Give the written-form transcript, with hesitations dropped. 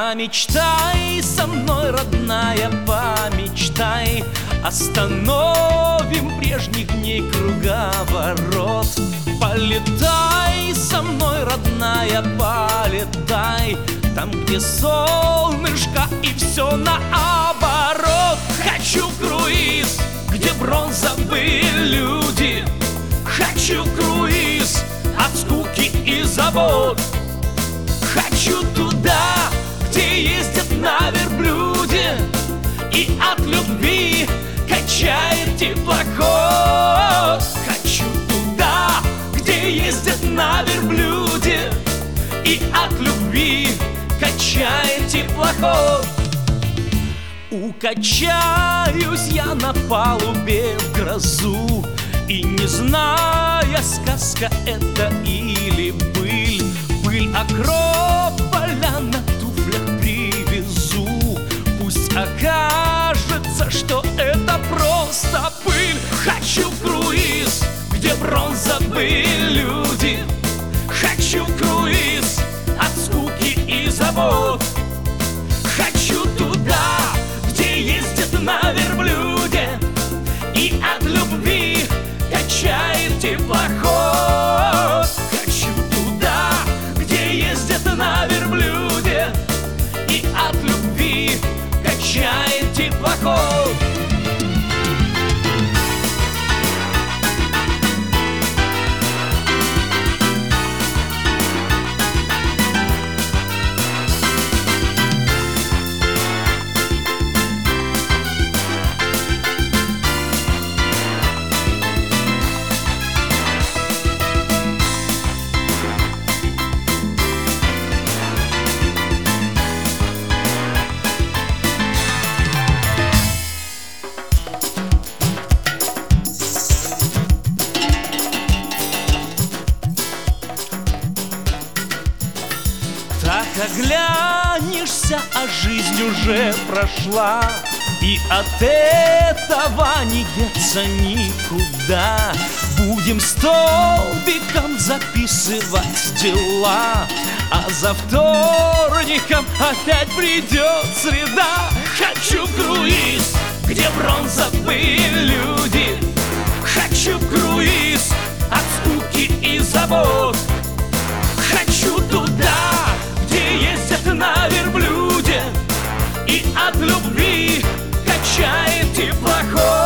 Помечтай со мной, родная, помечтай. Остановим прежних дней круговорот. Полетай со мной, родная, полетай. Там, где солнышко и все наоборот. Хочу круиз, где бронзовые люди. Хочу круиз от скуки и забот. Хочу туда, где ездят на верблюде, и от любви качает теплоход. Хочу туда, где ездят на верблюде, и от любви качает теплоход. Укачаюсь я на палубе в грозу, и не зная, сказка это или быль. Пыль Акрополя на туфлях привезу. Пусть окажется, что это просто пыль. Хочу круиз, где бронзовые люди. Хочу круиз от скуки и забот. Хочу туда, где ездят на верблюде, и от любви качает теплоход. Хочу туда, где ездят на верблюде, и от любви качает теплоход. Так оглянешься, а жизнь уже прошла, и от этого не деться никуда. Будем столбиком записывать дела, а за вторником опять придет среда. Хочу круиз, где бронзовые люди. Хочу круиз от скуки и забот. Хочу туда, где ездят на верблюде, и от любви качает теплоход.